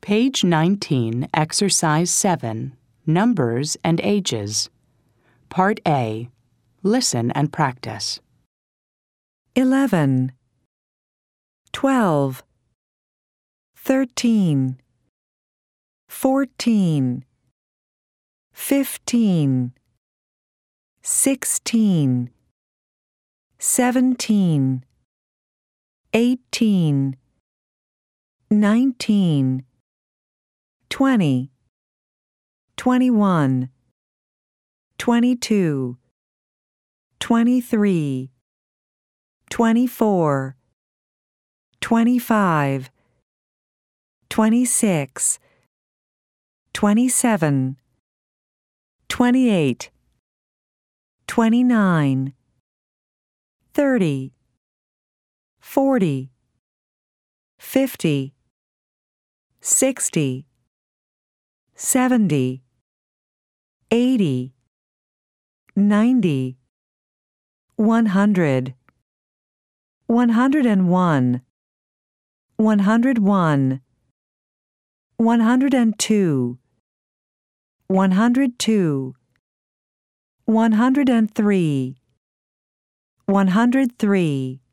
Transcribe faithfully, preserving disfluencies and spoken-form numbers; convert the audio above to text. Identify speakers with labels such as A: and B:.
A: Page nineteen, Exercise seven, Numbers and Ages. Part A. Listen and practice.
B: Eleven, twelve, thirteen, fourteen, fifteen, sixteen, seventeen, eighteen, nineteen, twenty, twenty-one, twenty-two, twenty-three, twenty-four, twenty-five, twenty-six, twenty-seven, twenty-eight, twenty-nine, thirty, forty, fifty, sixty, seventy, eighty, ninety, one hundred, one hundred and one, one hundred one, one hundred and two, one hundred two, one hundred and three, one hundred three,